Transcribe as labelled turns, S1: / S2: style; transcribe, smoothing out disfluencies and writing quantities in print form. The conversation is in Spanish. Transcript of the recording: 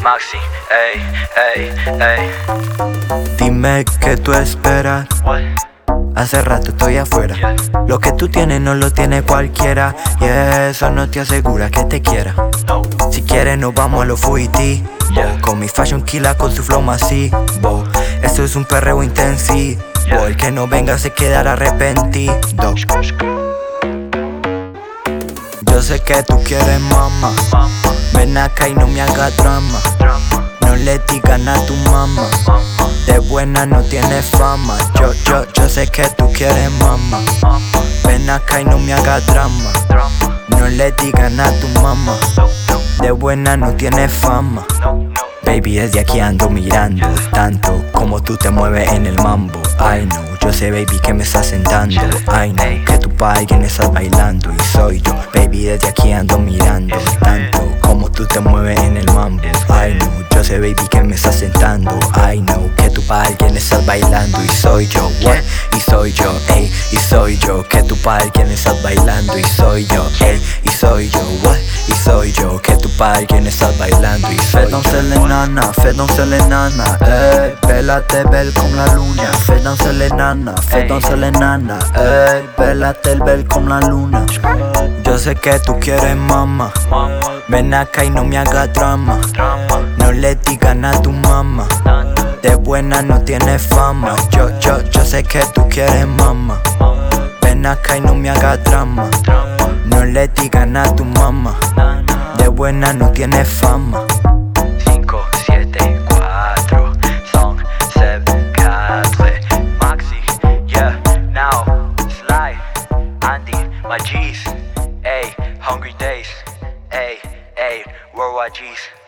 S1: Maxi, ey, ey, ey.
S2: Dime qué tú esperas.
S1: What?
S2: Hace rato estoy afuera.
S1: Yeah.
S2: Lo que tú tienes no lo tiene cualquiera. Y eso no te asegura que te quiera.
S1: No.
S2: Si quieres nos vamos a lo fuiti.
S1: Yeah.
S2: Con mi fashion killer, con su flow masivo. Esto es un perreo intensivo.
S1: Yeah.
S2: El que no venga se quedará arrepentido. Yo sé que tú quieres mamá. Ven acá y no me hagas drama. No le digan a tu mamá. De buena no tiene fama. Yo sé que tú quieres mamá. Ven acá y no me hagas drama. No le digan a tu mamá. De buena no tiene fama. Baby, desde aquí ando mirando tanto como tú te mueves en el mambo. I know, yo sé baby que me estás sentando. I know que tú pa' alguien estás bailando y soy yo. Baby, desde aquí ando mirando tanto como tú te mueves en el mambo. I know, yo sé baby que me estás sentando. I know que tú pa' alguien estás bailando y soy yo. What? Y soy yo, ey, y soy yo. Que tú pa' alguien estás bailando y soy yo, ey, y soy yo. What? Y soy yo, que tú pa' alguien estás bailando y soy yo. Fais danser les nanas, ey. Pélate belle comme la luna. Fais danser les nanas, fais danser les nanas, ey. Pélate belle comme la luna. Yo sé que tú quieres mamá. Ven acá y no me hagas drama. No le digan a tu mamá. De buena no tiene fama. Yo sé que tú quieres mamá. Ven acá y no me hagas drama. No le digan a tu mamá. De buena no tiene fama.
S1: 5, 7, 4, Song, 7, 4. Maxi, yeah, now, Sly, Andy, my G's. Ay, Hungry Days. Ay, Worldwide G's.